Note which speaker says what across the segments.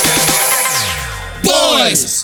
Speaker 1: Boys!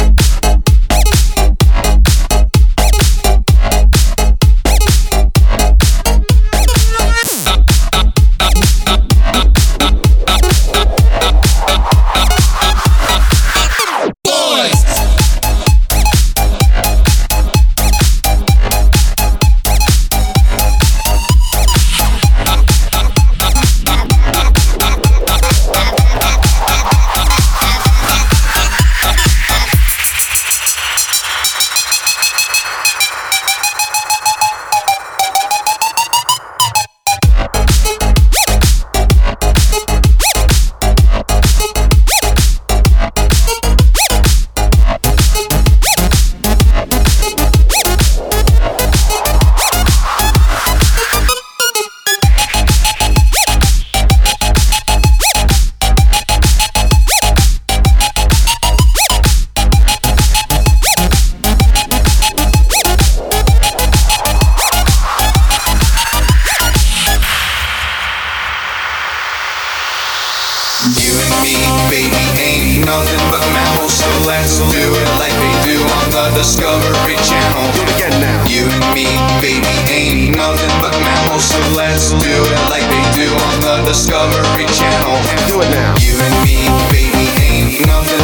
Speaker 2: You and me, baby, ain't nothing but mammals, so let's do it like they do on the Discovery Channel.
Speaker 3: Do it again now.
Speaker 2: You and me, baby, ain't nothing but mammals, so let's do it like they do on the Discovery Channel.
Speaker 3: Do it now.
Speaker 2: You and me, baby, ain't nothing